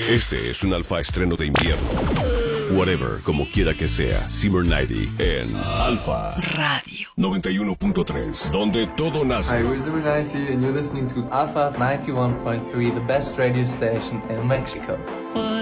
Este es un alfa estreno de invierno. Whatever, como quiera que sea, Summer 90 en Alfa Radio 91.3, donde todo nace. Hi, we're Summer 90 and you're listening to Alpha 91.3, the best radio station in Mexico.